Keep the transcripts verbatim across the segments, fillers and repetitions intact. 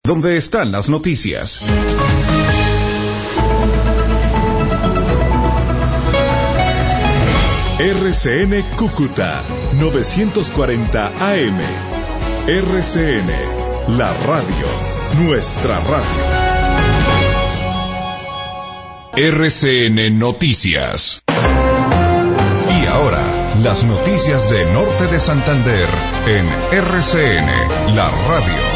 ¿Dónde están las noticias? R C N Cúcuta novecientos cuarenta A M. R C N, la radio, nuestra radio. R C N Noticias. Y ahora, las noticias de Norte de Santander en R C N, la radio.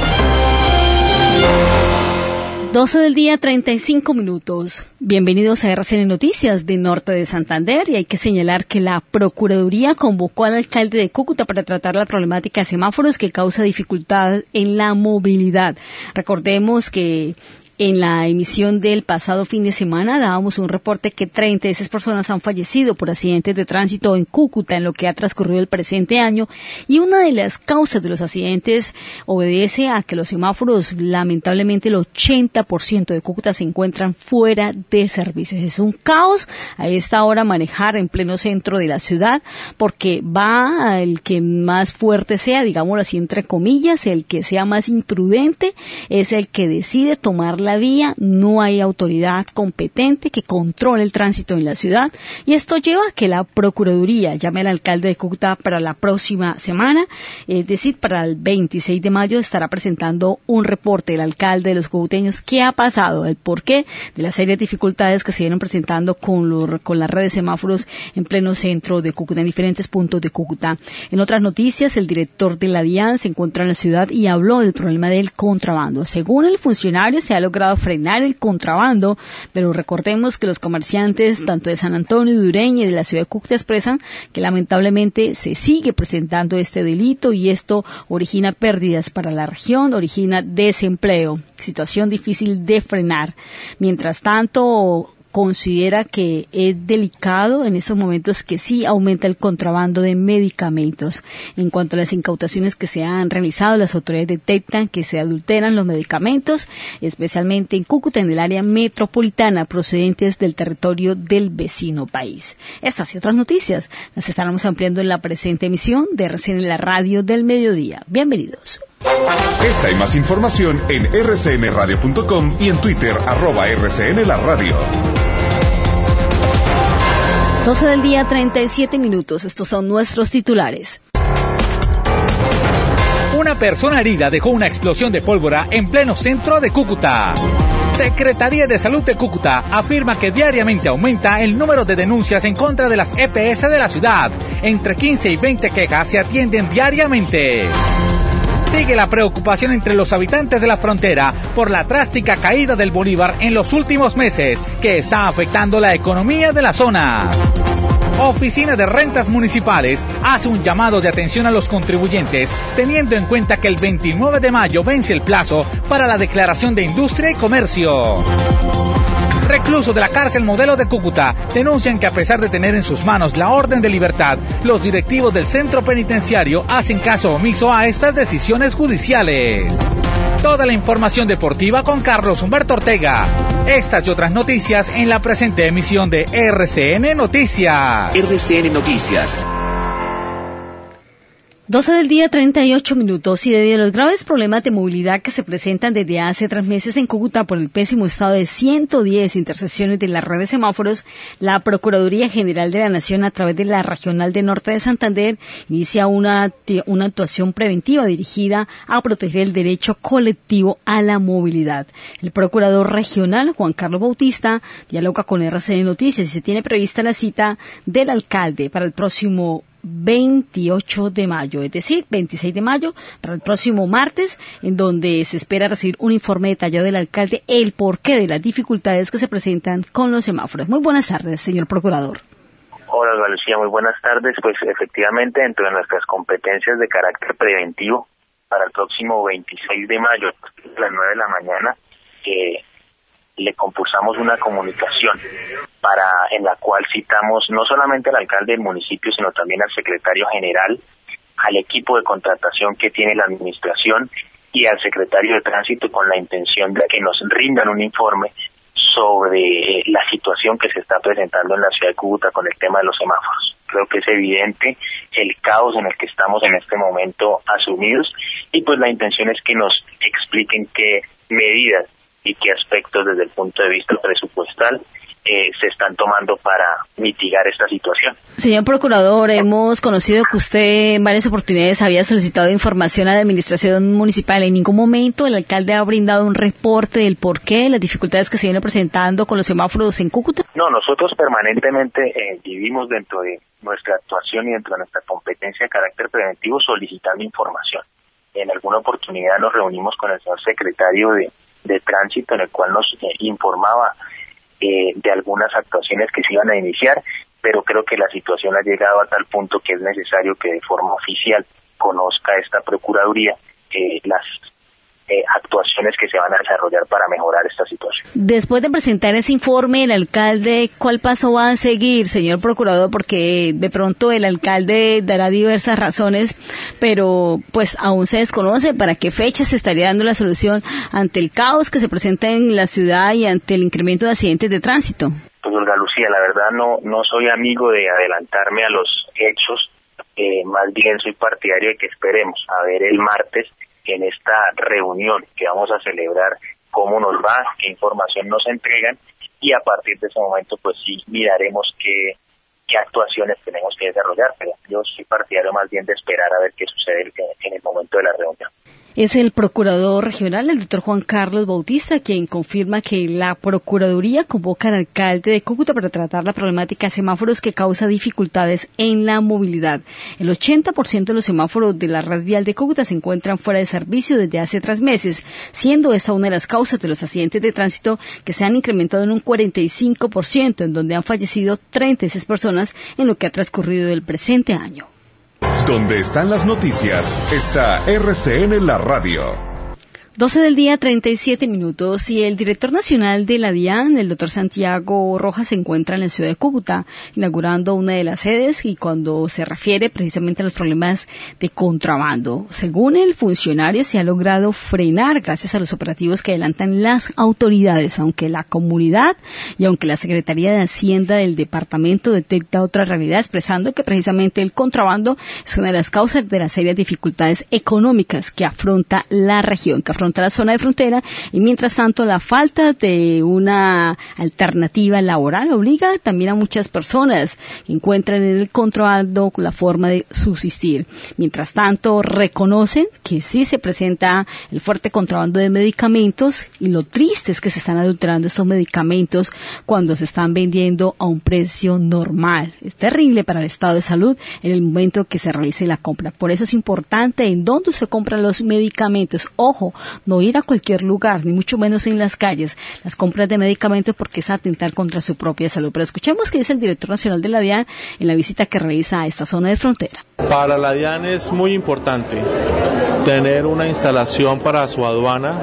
doce del día, treinta y cinco minutos. Bienvenidos a R C N Noticias de Norte de Santander, y hay que señalar que la Procuraduría convocó al alcalde de Cúcuta para tratar la problemática de semáforos que causa dificultad en la movilidad. Recordemos que en la emisión del pasado fin de semana dábamos un reporte que treinta y seis personas han fallecido por accidentes de tránsito en Cúcuta en lo que ha transcurrido el presente año, y una de las causas de los accidentes obedece a que los semáforos, lamentablemente el ochenta por ciento de Cúcuta se encuentran fuera de servicios. Es un caos a esta hora manejar en pleno centro de la ciudad, porque va el que más fuerte sea, digámoslo así entre comillas, el que sea más imprudente es el que decide tomar la vía. No hay autoridad competente que controle el tránsito en la ciudad, y esto lleva a que la Procuraduría llame al alcalde de Cúcuta para la próxima semana, es decir, para el veintiséis de mayo estará presentando un reporte del alcalde de los cucuteños qué ha pasado, el porqué de las serias dificultades que se vienen presentando con, lo, con las redes de semáforos en pleno centro de Cúcuta, en diferentes puntos de Cúcuta. En otras noticias, el director de la DIAN se encuentra en la ciudad y habló del problema del contrabando. Según el funcionario, se ha logrado frenar el contrabando, pero recordemos que los comerciantes tanto de San Antonio, de Ureña y de la ciudad de Cúcuta expresan que lamentablemente se sigue presentando este delito, y esto origina pérdidas para la región, origina desempleo, situación difícil de frenar. Mientras tanto, considera que es delicado en esos momentos que sí aumenta el contrabando de medicamentos. En cuanto a las incautaciones que se han realizado, las autoridades detectan que se adulteran los medicamentos, especialmente en Cúcuta, en el área metropolitana, procedentes del territorio del vecino país. Estas y otras noticias las estaremos ampliando en la presente emisión de R C N, la radio del mediodía. Bienvenidos. Esta y más información en r c n radio punto com y en Twitter, arroba R C N la radio. doce del día, treinta y siete minutos. Estos son nuestros titulares. Una persona herida dejó una explosión de pólvora en pleno centro de Cúcuta. Secretaría de Salud de Cúcuta afirma que diariamente aumenta el número de denuncias en contra de las E P S de la ciudad. Entre quince y veinte quejas se atienden diariamente. Sigue la preocupación entre los habitantes de la frontera por la drástica caída del bolívar en los últimos meses, que está afectando la economía de la zona. Oficina de Rentas Municipales hace un llamado de atención a los contribuyentes, teniendo en cuenta que el veintinueve de mayo vence el plazo para la declaración de industria y comercio. Reclusos de la cárcel Modelo de Cúcuta denuncian que, a pesar de tener en sus manos la orden de libertad, los directivos del centro penitenciario hacen caso omiso a estas decisiones judiciales. Toda la información deportiva con Carlos Humberto Ortega. Estas y otras noticias en la presente emisión de R C N Noticias. R C N Noticias. doce del día, treinta y ocho minutos, y debido a los graves problemas de movilidad que se presentan desde hace tres meses en Cúcuta por el pésimo estado de ciento diez intersecciones de la red de semáforos, la Procuraduría General de la Nación, a través de la Regional de Norte de Santander, inicia una, una actuación preventiva dirigida a proteger el derecho colectivo a la movilidad. El Procurador Regional, Juan Carlos Bautista, dialoga con R C N Noticias y se tiene prevista la cita del alcalde para el próximo veintiocho de mayo, es decir, veintiséis de mayo, para el próximo martes, en donde se espera recibir un informe detallado del alcalde, el porqué de las dificultades que se presentan con los semáforos. Muy buenas tardes, señor Procurador. Hola, Olga Lucía, muy buenas tardes. Pues efectivamente, dentro de nuestras competencias de carácter preventivo, para el próximo veintiséis de mayo, a las nueve de la mañana, eh, le compulsamos una comunicación para en la cual citamos no solamente al alcalde del municipio, sino también al secretario general, al equipo de contratación que tiene la administración y al secretario de tránsito, con la intención de que nos rindan un informe sobre la situación que se está presentando en la ciudad de Cúcuta con el tema de los semáforos. Creo que es evidente el caos en el que estamos en este momento asumidos, y pues la intención es que nos expliquen qué medidas y qué aspectos desde el punto de vista presupuestal eh, se están tomando para mitigar esta situación. Señor Procurador, hemos conocido que usted en varias oportunidades había solicitado información a la Administración Municipal. En ningún momento el alcalde ha brindado un reporte del porqué de las dificultades que se vienen presentando con los semáforos en Cúcuta. No, nosotros permanentemente eh, vivimos dentro de nuestra actuación y dentro de nuestra competencia de carácter preventivo solicitando información. En alguna oportunidad nos reunimos con el señor secretario de, de Tránsito, en el cual nos eh, informaba eh, de algunas actuaciones que se iban a iniciar, pero creo que la situación ha llegado a tal punto que es necesario que de forma oficial conozca esta Procuraduría eh, las eh, actuaciones que se van a desarrollar para mejorar esta situación. Después de presentar ese informe, el alcalde, ¿cuál paso va a seguir, señor Procurador? Porque de pronto el alcalde dará diversas razones, pero pues aún se desconoce para qué fecha se estaría dando la solución ante el caos que se presenta en la ciudad y ante el incremento de accidentes de tránsito. Pues Olga Lucía, la verdad no no soy amigo de adelantarme a los hechos, eh, más bien soy partidario de que esperemos a ver el martes en esta reunión que vamos a celebrar cómo nos va, qué información nos entregan y a partir de ese momento pues sí miraremos qué, qué actuaciones tenemos que desarrollar, pero yo soy partidario más bien de esperar a ver qué sucede en el momento de la reunión. Es el procurador regional, el doctor Juan Carlos Bautista, quien confirma que la Procuraduría convoca al alcalde de Cúcuta para tratar la problemática de semáforos que causa dificultades en la movilidad. El ochenta por ciento de los semáforos de la red vial de Cúcuta se encuentran fuera de servicio desde hace tres meses, siendo esta una de las causas de los accidentes de tránsito que se han incrementado en un cuarenta y cinco por ciento, en donde han fallecido treinta y seis personas en lo que ha transcurrido del presente año. Donde están las noticias, está R C N La Radio. doce del día, treinta y siete minutos, y el director nacional de la DIAN, el doctor Santiago Rojas, se encuentra en la ciudad de Cúcuta, inaugurando una de las sedes y cuando se refiere precisamente a los problemas de contrabando. Según el funcionario, se ha logrado frenar gracias a los operativos que adelantan las autoridades, aunque la comunidad y aunque la Secretaría de Hacienda del departamento detecta otra realidad, expresando que precisamente el contrabando es una de las causas de las serias dificultades económicas que afronta la región, que afronta la zona de frontera, y mientras tanto la falta de una alternativa laboral obliga también a muchas personas que encuentran en el contrabando la forma de subsistir. Mientras tanto reconocen que sí se presenta el fuerte contrabando de medicamentos y lo triste es que se están adulterando estos medicamentos cuando se están vendiendo a un precio normal. Es terrible para el estado de salud en el momento que se realice la compra. Por eso es importante en dónde se compran los medicamentos. Ojo, no ir a cualquier lugar, ni mucho menos en las calles, las compras de medicamentos, porque es atentar contra su propia salud. Pero escuchemos qué dice el director nacional de la DIAN en la visita que realiza a esta zona de frontera. Para la DIAN es muy importante tener una instalación para su aduana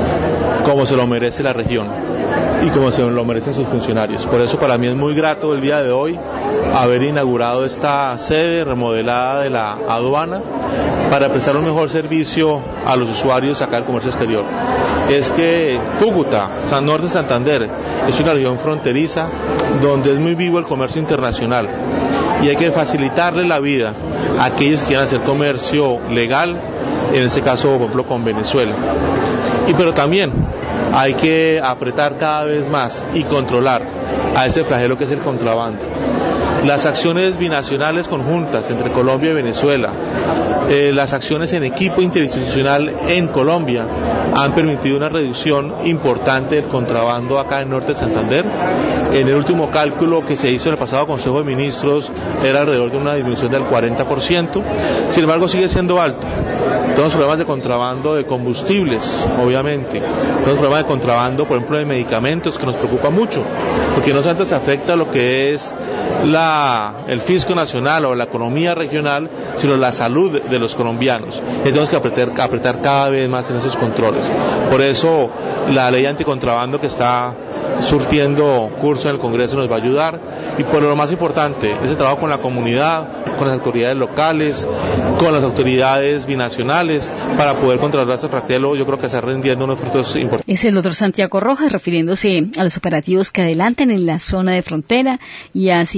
como se lo merece la región y como se lo merecen sus funcionarios. Por eso para mí es muy grato el día de hoy haber inaugurado esta sede remodelada de la aduana para prestar un mejor servicio a los usuarios acá del comercio exterior. Es que Cúcuta, San Norte, Santander, es una región fronteriza donde es muy vivo el comercio internacional y hay que facilitarle la vida a aquellos que quieran hacer comercio legal, en este caso, por ejemplo, con Venezuela. Y pero también hay que apretar cada vez más y controlar a ese flagelo que es el contrabando. Las acciones binacionales conjuntas entre Colombia y Venezuela, eh, las acciones en equipo interinstitucional en Colombia han permitido una reducción importante del contrabando acá en Norte de Santander. En el último cálculo que se hizo en el pasado Consejo de Ministros era alrededor de una disminución del cuarenta por ciento, sin embargo sigue siendo alto. Tenemos problemas de contrabando de combustibles, obviamente. Tenemos problemas de contrabando, por ejemplo, de medicamentos, que nos preocupa mucho, porque no solamente se afecta lo que es la, el fisco nacional o la economía regional, sino la salud de los colombianos. Y tenemos que apretar, apretar cada vez más en esos controles. Por eso la ley anticontrabando que está surtiendo curso en el Congreso nos va a ayudar, y por lo más importante, ese trabajo con la comunidad, con las autoridades locales, con las autoridades binacionales, para poder controlar este flagelo, yo creo que está rindiendo unos frutos importantes. Es el doctor Santiago Rojas refiriéndose a los operativos que adelantan en la zona de frontera, y asimismo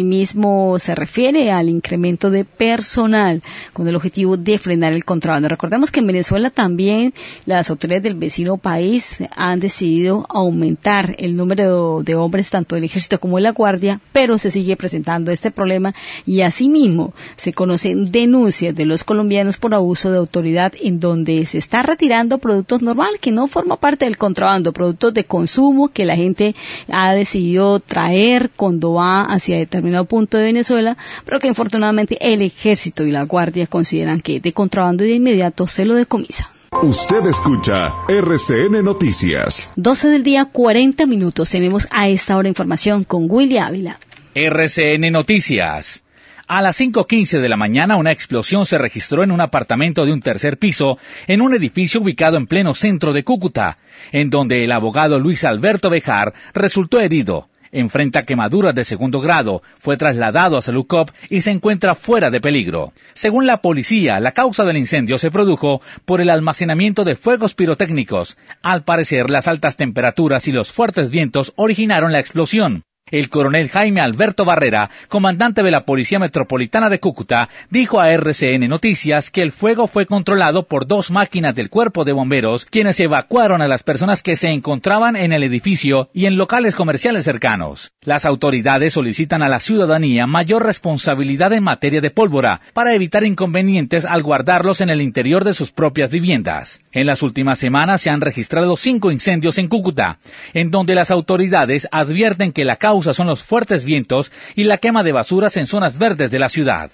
mismo se refiere al incremento de personal con el objetivo de frenar el contrabando. Recordemos que en Venezuela también las autoridades del vecino país han decidido aumentar el número de hombres tanto del ejército como de la guardia, pero se sigue presentando este problema y asimismo se conocen denuncias de los colombianos por abuso de autoridad en donde se está retirando productos normal que no forma parte del contrabando, productos de consumo que la gente ha decidido traer cuando va hacia determinado punto de Venezuela, pero que infortunadamente el ejército y la guardia consideran que de contrabando y de inmediato se lo decomisan. Usted escucha R C N Noticias. doce del día, cuarenta minutos. Tenemos a esta hora información con Willy Ávila. R C N Noticias. A las cinco quince de la mañana, una explosión se registró en un apartamento de un tercer piso en un edificio ubicado en pleno centro de Cúcuta, en donde el abogado Luis Alberto Bejar resultó herido. Enfrenta quemaduras de segundo grado, fue trasladado a Salucop y se encuentra fuera de peligro. Según la policía, la causa del incendio se produjo por el almacenamiento de fuegos pirotécnicos. Al parecer, las altas temperaturas y los fuertes vientos originaron la explosión. El coronel Jaime Alberto Barrera, comandante de la Policía Metropolitana de Cúcuta, dijo a R C N Noticias que el fuego fue controlado por dos máquinas del Cuerpo de Bomberos, quienes evacuaron a las personas que se encontraban en el edificio y en locales comerciales cercanos. Las autoridades solicitan a la ciudadanía mayor responsabilidad en materia de pólvora para evitar inconvenientes al guardarlos en el interior de sus propias viviendas. En las últimas semanas se han registrado cinco incendios en Cúcuta, en donde las autoridades advierten que la causa son los fuertes vientos y la quema de basuras en zonas verdes de la ciudad.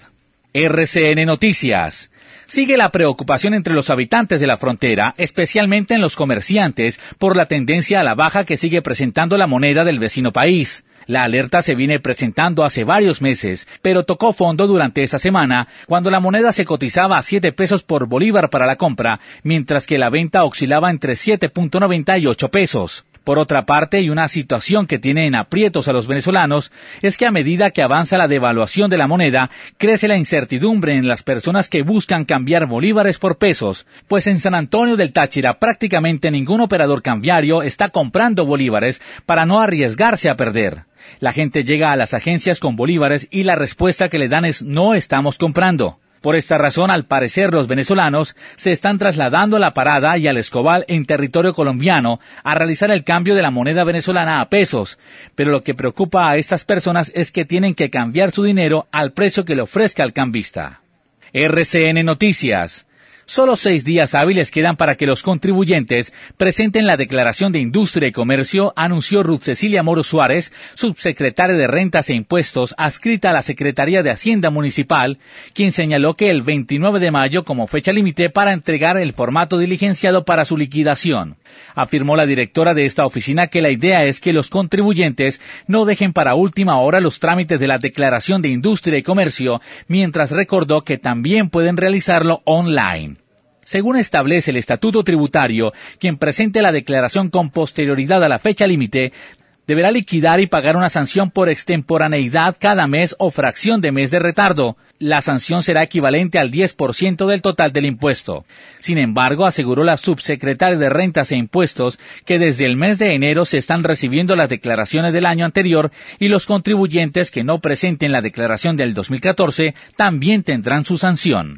R C N Noticias. Sigue la preocupación entre los habitantes de la frontera, especialmente en los comerciantes, por la tendencia a la baja que sigue presentando la moneda del vecino país. La alerta se viene presentando hace varios meses, pero tocó fondo durante esa semana, cuando la moneda se cotizaba a siete pesos por bolívar para la compra, mientras que la venta oscilaba entre siete punto noventa y ocho pesos. Por otra parte, y una situación que tiene en aprietos a los venezolanos, es que a medida que avanza la devaluación de la moneda, crece la incertidumbre en las personas que buscan cambiar bolívares por pesos, pues en San Antonio del Táchira prácticamente ningún operador cambiario está comprando bolívares para no arriesgarse a perder. La gente llega a las agencias con bolívares y la respuesta que le dan es no estamos comprando. Por esta razón, al parecer, los venezolanos se están trasladando a La Parada y al Escobal en territorio colombiano a realizar el cambio de la moneda venezolana a pesos. Pero lo que preocupa a estas personas es que tienen que cambiar su dinero al precio que le ofrezca el cambista. R C N Noticias. Solo seis días hábiles quedan para que los contribuyentes presenten la Declaración de Industria y Comercio, anunció Ruth Cecilia Moro Suárez, subsecretaria de Rentas e Impuestos, adscrita a la Secretaría de Hacienda Municipal, quien señaló que el veintinueve de mayo como fecha límite para entregar el formato diligenciado para su liquidación. Afirmó la directora de esta oficina que la idea es que los contribuyentes no dejen para última hora los trámites de la Declaración de Industria y Comercio, mientras recordó que también pueden realizarlo online. Según establece el Estatuto Tributario, quien presente la declaración con posterioridad a la fecha límite deberá liquidar y pagar una sanción por extemporaneidad cada mes o fracción de mes de retardo. La sanción será equivalente al diez por ciento del total del impuesto. Sin embargo, aseguró la subsecretaria de Rentas e Impuestos que desde el mes de enero se están recibiendo las declaraciones del año anterior y los contribuyentes que no presenten la declaración del dos mil catorce también tendrán su sanción.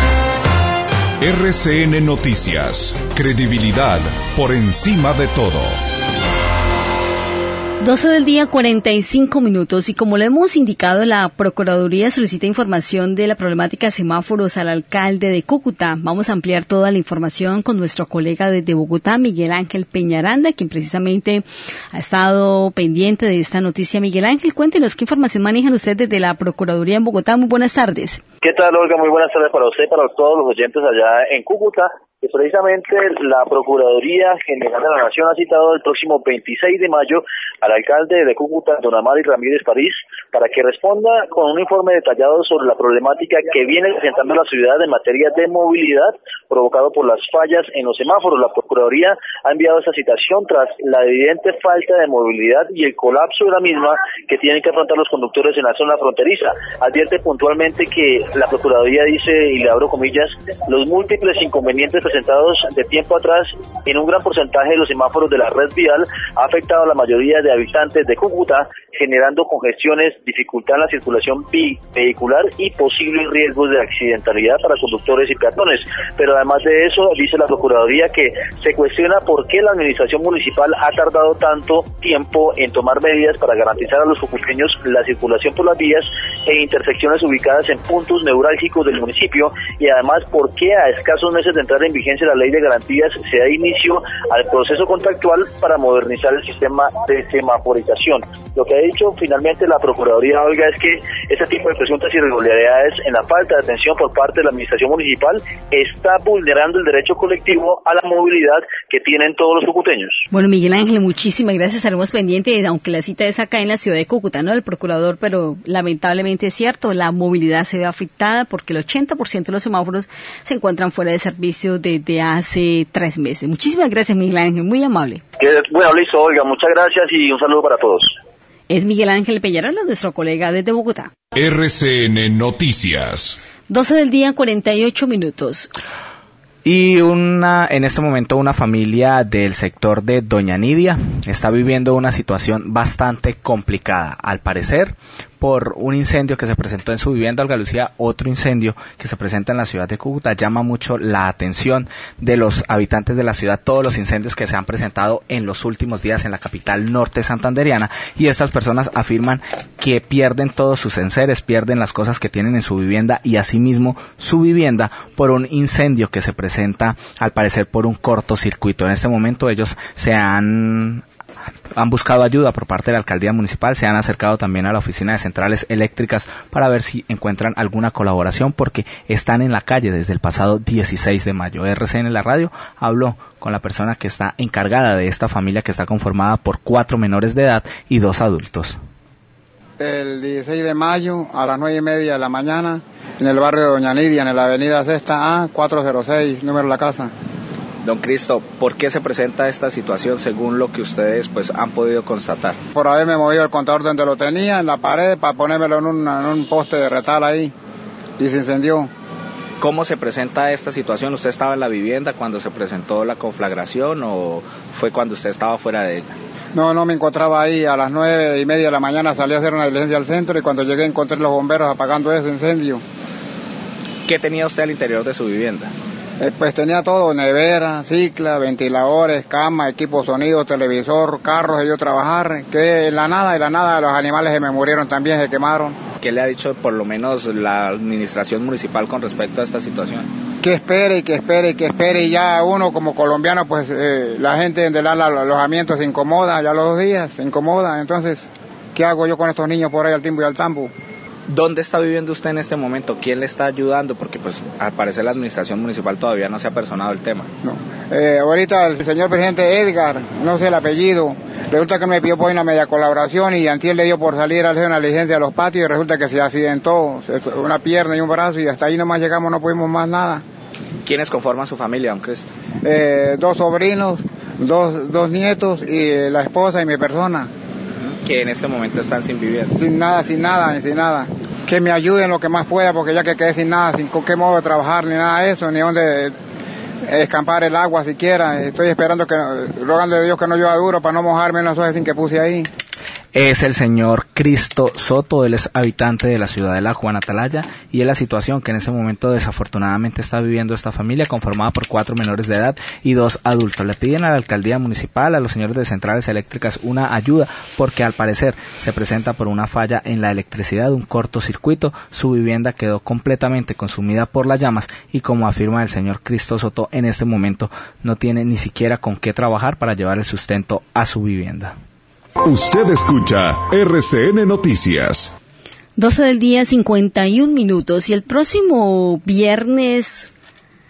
R C N Noticias. Credibilidad por encima de todo. doce del día, cuarenta y cinco minutos, y como le hemos indicado, la Procuraduría solicita información de la problemática de semáforos al alcalde de Cúcuta. Vamos a ampliar toda la información con nuestro colega desde Bogotá, Miguel Ángel Peñaranda, quien precisamente ha estado pendiente de esta noticia. Miguel Ángel, cuéntenos qué información manejan ustedes desde la Procuraduría en Bogotá. Muy buenas tardes. ¿Qué tal, Olga? Muy buenas tardes para usted, para todos los oyentes allá en Cúcuta. Que precisamente la Procuraduría General de la Nación ha citado el próximo veintiséis de mayo al alcalde de Cúcuta, don Amari Ramírez París, para que responda con un informe detallado sobre la problemática que viene presentando la ciudad en materia de movilidad provocado por las fallas en los semáforos. La Procuraduría ha enviado esta citación tras la evidente falta de movilidad y el colapso de la misma que tienen que afrontar los conductores en la zona fronteriza. Advierte puntualmente que la Procuraduría dice, y le abro comillas, los múltiples inconvenientes presentados de tiempo atrás en un gran porcentaje de los semáforos de la red vial ha afectado a la mayoría de habitantes de Cúcuta, generando congestiones, dificultad en la circulación vehicular y posibles riesgos de accidentalidad para conductores y peatones. Pero además de eso, dice la Procuraduría que se cuestiona por qué la administración municipal ha tardado tanto tiempo en tomar medidas para garantizar a los cucuteños la circulación por las vías e intersecciones ubicadas en puntos neurálgicos del municipio, y además por qué a escasos meses de entrar en vigencia la ley de garantías se da inicio al proceso contractual para modernizar el sistema de semaforización. Lo que ha dicho finalmente la Procuraduría, Olga, es que este tipo de presuntas irregularidades en la falta de atención por parte de la administración municipal está vulnerando el derecho colectivo a la movilidad que tienen todos los cucuteños. Bueno, Miguel Ángel, muchísimas gracias. Estaremos pendientes, aunque la cita es acá en la ciudad de Cúcuta, ¿no?, del procurador, pero lamentablemente es cierto, la movilidad se ve afectada porque el ochenta por ciento de los semáforos se encuentran fuera de servicio desde hace tres meses. Muchísimas gracias, Miguel Ángel, muy amable. Bueno, listo, Olga, muchas gracias y un saludo para todos. Es Miguel Ángel Peñaranda, nuestro colega desde Bogotá. R C N Noticias. doce del día, cuarenta y ocho minutos. Y una, en este momento una familia del sector de Doña Nidia está viviendo una situación bastante complicada, al parecer por un incendio que se presentó en su vivienda. Olga Lucía, otro incendio que se presenta en la ciudad de Cúcuta llama mucho la atención de los habitantes de la ciudad, todos los incendios que se han presentado en los últimos días en la capital norte santanderiana, y estas personas afirman que pierden todos sus enseres, pierden las cosas que tienen en su vivienda y asimismo su vivienda por un incendio que se presenta al parecer por un cortocircuito. En este momento ellos se han han buscado ayuda por parte de la alcaldía municipal, se han acercado también a la oficina de centrales eléctricas para ver si encuentran alguna colaboración, porque están en la calle desde el pasado dieciséis de mayo. R C N La Radio habló con la persona que está encargada de esta familia, que está conformada por cuatro menores de edad y dos adultos. El dieciséis de mayo a las nueve y media de la mañana en el barrio de Doña Nidia, en la avenida Sexta A, cuatrocientos seis, número de la casa. Don Cristo, ¿por qué se presenta esta situación según lo que ustedes pues han podido constatar? Por haberme movido el contador donde lo tenía, en la pared, para ponérmelo en, una, en un poste de retal ahí, y se incendió. ¿Cómo se presenta esta situación? ¿Usted estaba en la vivienda cuando se presentó la conflagración o fue cuando usted estaba fuera de ella? No, no me encontraba ahí. A las nueve y media de la mañana salí a hacer una diligencia al centro y cuando llegué encontré los bomberos apagando ese incendio. ¿Qué tenía usted al interior de su vivienda? Eh, pues tenía todo, nevera, cicla, ventiladores, cama, equipo sonido, televisor, carros, y yo trabajar, que en la nada, en la nada los animales se me murieron también, se quemaron. ¿Qué le ha dicho por lo menos la administración municipal con respecto a esta situación? Que espere, que espere, que espere, y ya uno como colombiano, pues eh, la gente del alojamiento se incomoda, ya los dos días se incomoda, entonces, ¿qué hago yo con estos niños por ahí al timbo y al tambo? ¿Dónde está viviendo usted en este momento? ¿Quién le está ayudando? Porque pues al parecer la administración municipal todavía no se ha personado el tema. No. Eh, ahorita el señor presidente Edgar, no sé el apellido, resulta que me pidió por una media colaboración y antier le dio por salir a hacer una licencia a los patios y resulta que se accidentó una pierna y un brazo y hasta ahí nomás llegamos, no pudimos más nada. ¿Quiénes conforman su familia, don Cristo? Eh, dos sobrinos, dos, dos nietos y la esposa y mi persona. Que en este momento están sin vivienda. Sin nada, sin nada, ni sin nada. Que me ayuden lo que más pueda, porque ya que quedé sin nada, sin con qué modo de trabajar, ni nada de eso, ni dónde escampar el agua siquiera. Estoy esperando, que, rogando a Dios que no llueva duro para no mojarme en los ojos sin que puse ahí. Es el señor Cristo Soto, él es habitante de la ciudad de La Juana Atalaya, y es la situación que en este momento desafortunadamente está viviendo esta familia conformada por cuatro menores de edad y dos adultos. Le piden a la alcaldía municipal, a los señores de centrales eléctricas, una ayuda porque al parecer se presenta por una falla en la electricidad, un cortocircuito. Su vivienda quedó completamente consumida por las llamas y, como afirma el señor Cristo Soto, en este momento no tiene ni siquiera con qué trabajar para llevar el sustento a su vivienda. Usted escucha R C N Noticias. doce del día, cincuenta y un minutos, y el próximo viernes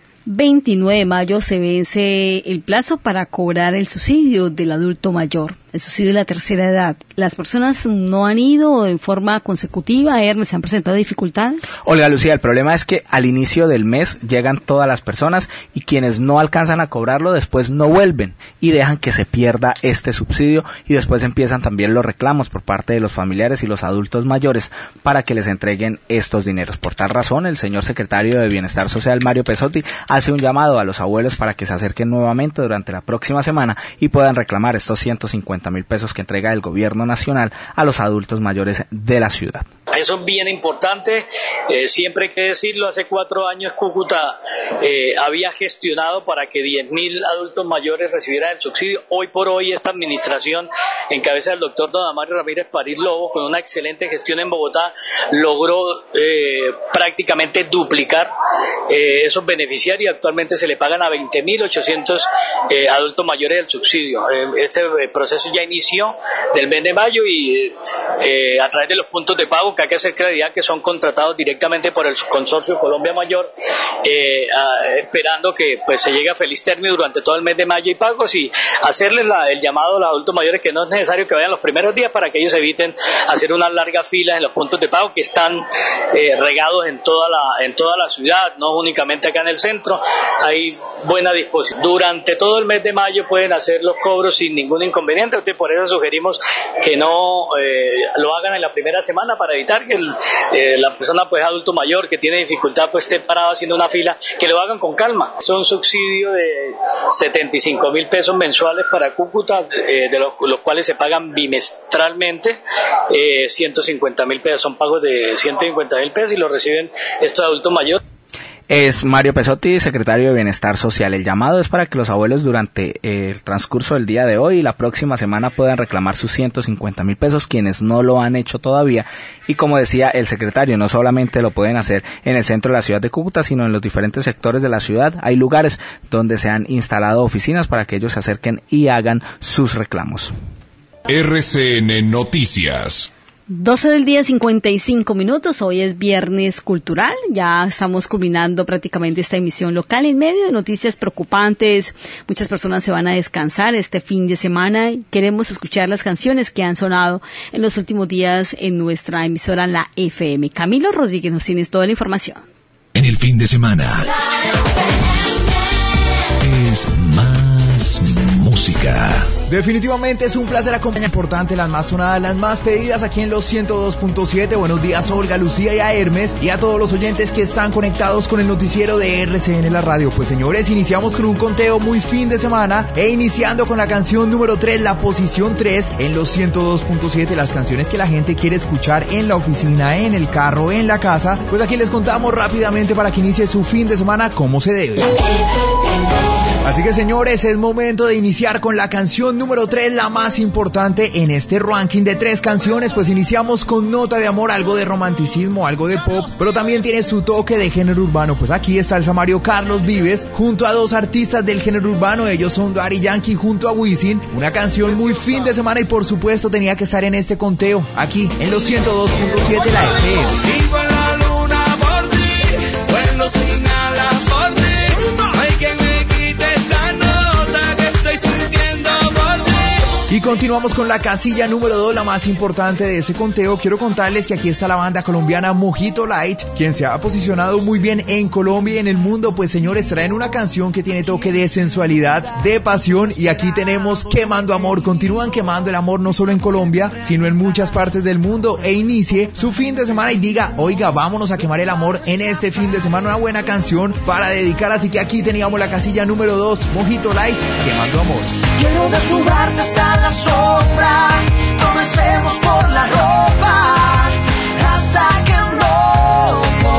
veintinueve de mayo se vence el plazo para cobrar el subsidio del adulto mayor. el subsidio de la tercera edad. ¿Las personas no han ido en forma consecutiva? Hermes, ¿se han presentado dificultades? Olga Lucía, el problema es que al inicio del mes llegan todas las personas y quienes no alcanzan a cobrarlo después no vuelven y dejan que se pierda este subsidio, y después empiezan también los reclamos por parte de los familiares y los adultos mayores para que les entreguen estos dineros. Por tal razón, el señor secretario de Bienestar Social, Mario Pesotti, hace un llamado a los abuelos para que se acerquen nuevamente durante la próxima semana y puedan reclamar estos ciento cincuenta mil pesos que entrega el gobierno nacional a los adultos mayores de la ciudad. Eso es bien importante, eh, siempre hay que decirlo. Hace cuatro años Cúcuta eh, había gestionado para que diez mil adultos mayores recibieran el subsidio. Hoy por hoy esta administración, en cabeza del doctor Don Amario Ramírez París Lobo, con una excelente gestión en Bogotá, logró eh, prácticamente duplicar eh, esos beneficiarios. Actualmente se le pagan a veinte mil ochocientos eh, adultos mayores el subsidio. Eh, este proceso ya inició del mes de mayo y eh, a través de los puntos de pago que hay que hacer claridad que son contratados directamente por el consorcio Colombia Mayor, eh, a, esperando que pues se llegue a feliz término durante todo el mes de mayo y pagos, y hacerles la, el llamado a los adultos mayores que no es necesario que vayan los primeros días para que ellos eviten hacer unas largas filas en los puntos de pago que están eh, regados en toda la en toda la ciudad, no únicamente acá en el centro. Hay buena disposición. Durante todo el mes de mayo pueden hacer los cobros sin ningún inconveniente. Usted, por eso sugerimos que no eh, lo hagan en la primera semana para evitar que el, eh, la persona pues adulto mayor que tiene dificultad pues esté parado haciendo una fila, que lo hagan con calma. Es un subsidio de setenta y cinco mil pesos mensuales para Cúcuta, eh, de los, los cuales se pagan bimestralmente eh, ciento cincuenta mil pesos, son pagos de ciento cincuenta mil pesos y lo reciben estos adultos mayores. Es Mario Pesotti, secretario de Bienestar Social. El llamado es para que los abuelos durante el transcurso del día de hoy y la próxima semana puedan reclamar sus ciento cincuenta mil pesos, quienes no lo han hecho todavía. Y como decía el secretario, no solamente lo pueden hacer en el centro de la ciudad de Cúcuta, sino en los diferentes sectores de la ciudad. Hay lugares donde se han instalado oficinas para que ellos se acerquen y hagan sus reclamos. R C N Noticias. doce del día, cincuenta y cinco minutos. Hoy es Viernes Cultural. Ya estamos culminando prácticamente esta emisión local en medio de noticias preocupantes. Muchas personas se van a descansar este fin de semana y queremos escuchar las canciones que han sonado en los últimos días en nuestra emisora, la F M. Camilo Rodríguez, nos tienes toda la información. En el fin de semana es más música. Definitivamente es un placer acompañar importante, las más sonadas, las más pedidas aquí en los ciento dos punto siete. Buenos días, Olga, Lucía y a Hermes y a todos los oyentes que están conectados con el noticiero de R C N La Radio. Pues señores, iniciamos con un conteo muy fin de semana e iniciando con la canción número tres, la posición tres en los ciento dos punto siete, las canciones que la gente quiere escuchar en la oficina, en el carro, en la casa. Pues aquí les contamos rápidamente para que inicie su fin de semana como se debe. Así que señores, es momento de iniciar con la canción número tres, la más importante en este ranking de tres canciones. Pues iniciamos con Nota de Amor, algo de romanticismo, algo de pop, pero también tiene su toque de género urbano. Pues aquí está el Samario Carlos Vives junto a dos artistas del género urbano. Ellos son Daddy Yankee junto a Wisin. Una canción muy fin de semana y por supuesto tenía que estar en este conteo aquí en los ciento dos punto siete la F M. Vivo en la luna por ti, vuelo sin alas por ti. No hay quien me quite esta nota que estoy sintiendo por ti. Y continuamos con la casilla número dos, la más importante de ese conteo. Quiero contarles que aquí está la banda colombiana Mojito Light, quien se ha posicionado muy bien en Colombia y en el mundo. Pues señores, traen una canción que tiene toque de sensualidad, de pasión, y aquí tenemos Quemando Amor. Continúan quemando el amor no solo en Colombia, sino en muchas partes del mundo. E inicie su fin de semana y diga, oiga, vámonos a quemar el amor en este fin de semana. Una buena canción para dedicar, así que aquí teníamos la casilla número dos, Mojito Light, Quemando Amor. Quiero desnudarte hasta la sombra, comencemos por la ropa, hasta que no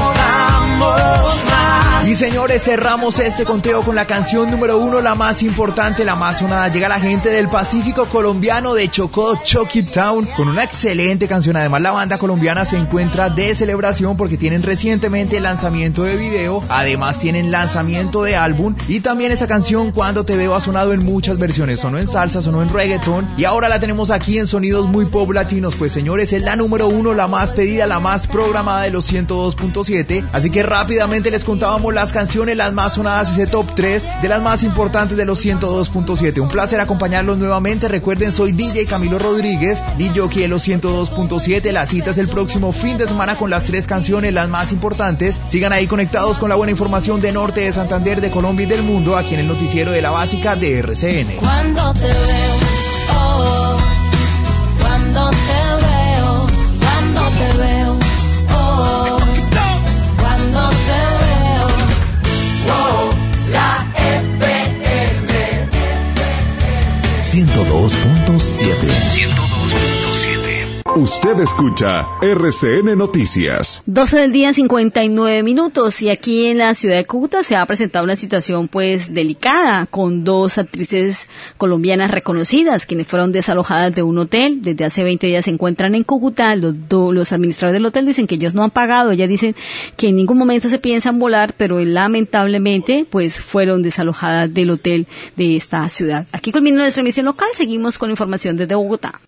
podamos más. Y señores, cerramos este conteo con la canción número uno, la más importante, la más sonada. Llega la gente del Pacífico colombiano de Chocó, Chucky Town, con una excelente canción. Además, la banda colombiana se encuentra de celebración porque tienen recientemente el lanzamiento de video, además tienen lanzamiento de álbum, y también esa canción Cuando Te Veo ha sonado en muchas versiones, sonó en salsa, sonó en reggaetón, y ahora la tenemos aquí en sonidos muy pop latinos. Pues señores, es la número uno, la más pedida, la más programada de los ciento dos punto siete, así que rápidamente les contábamos las canciones canciones, las más sonadas, ese top tres de las más importantes de los ciento dos punto siete. Un placer acompañarlos nuevamente. Recuerden, soy D J Camilo Rodríguez, D J aquí en los ciento dos punto siete. La cita es el próximo fin de semana con las tres canciones, las más importantes. Sigan ahí conectados con la buena información de Norte de Santander, de Colombia y del mundo, aquí en el noticiero de la básica de R C N. Cuando te veo, oh, cuando te veo, cuando te veo, oh, cuando te veo, oh, la F M ciento dos punto siete. ciento dos punto siete. Usted escucha R C N Noticias. doce del día, cincuenta y nueve minutos, y aquí en la ciudad de Cúcuta se ha presentado una situación pues delicada con dos actrices colombianas reconocidas quienes fueron desalojadas de un hotel. Desde hace veinte días se encuentran en Cúcuta. Los, do, los administradores del hotel dicen que ellos no han pagado. Ellas dicen que en ningún momento se piensan volar, pero lamentablemente pues fueron desalojadas del hotel de esta ciudad. Aquí culmina nuestra emisión local. Seguimos con información desde Bogotá.